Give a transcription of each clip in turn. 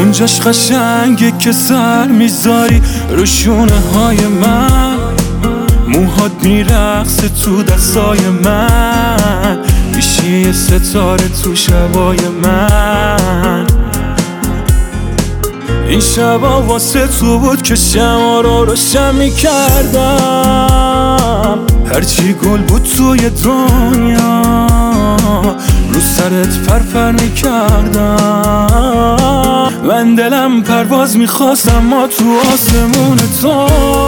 اونجاش قشنگه که سر میذاری رو شونه های من، موهات میرقصه تو دستای من، میشی یه ستاره تو شبای من. این شبا واسه تو بود که شما رو روشن میکردم، هرچی گل بود توی دنیا رو سرت پرپر میکردم. من دلم پرواز میخواست اما تو آسمون تو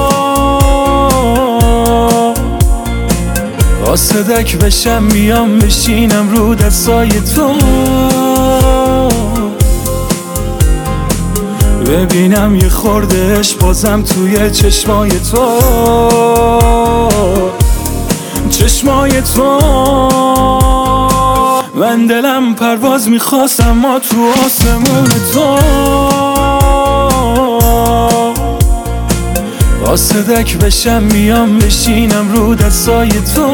قاصدک بشم بیام بشینم رو دستای تو، ببینم یه خورده عشق بازم توی چشمای تو، چشمای تو. من دلم پرواز میخواست اما تو آسمون تو قاصدک بشم بیام بشینم رو دستای تو،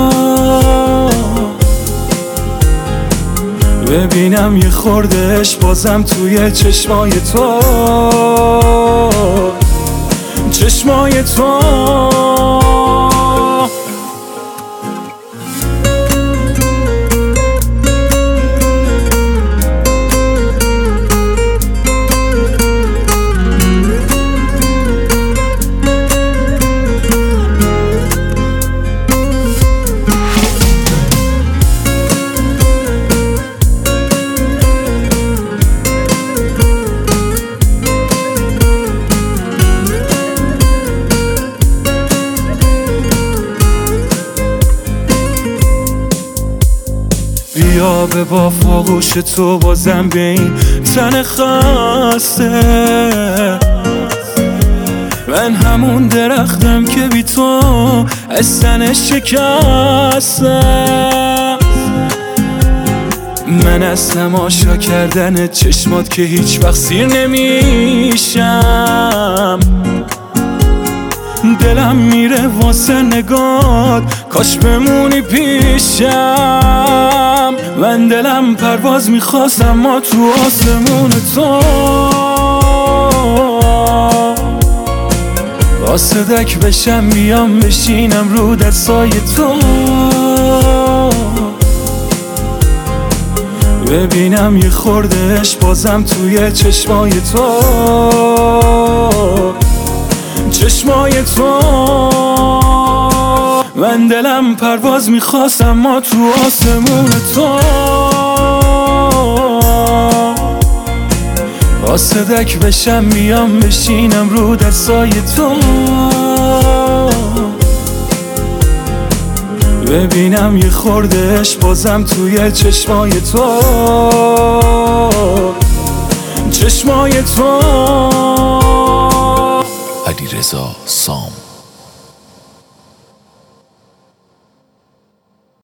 ببینم یه خورده عشق بازم توی چشمای تو، چشمای تو. بیا به با فاغوش تو بازم به این تن خسته، من همون درختم که بی تو از تن شکستم. من از تماشا کردن چشمات که هیچ وقت سیر نمیشم، دلم میره واسه نگات کاش بمونی پیشم. من دلم پرواز میخواست اما تو آسمون تو قاصدک بشم بیام بشینم رو دستای تو، ببینم یه خورده عشق بازم توی چشمای تو، چشمای تو. من دلم پرواز میخواست اما تو آسمون تو قاصدک بشم بیام بشینم رو دستای تو، ببینم یه خورده عشق بازم توی چشمای تو، چشمای تو. علیرضا سام.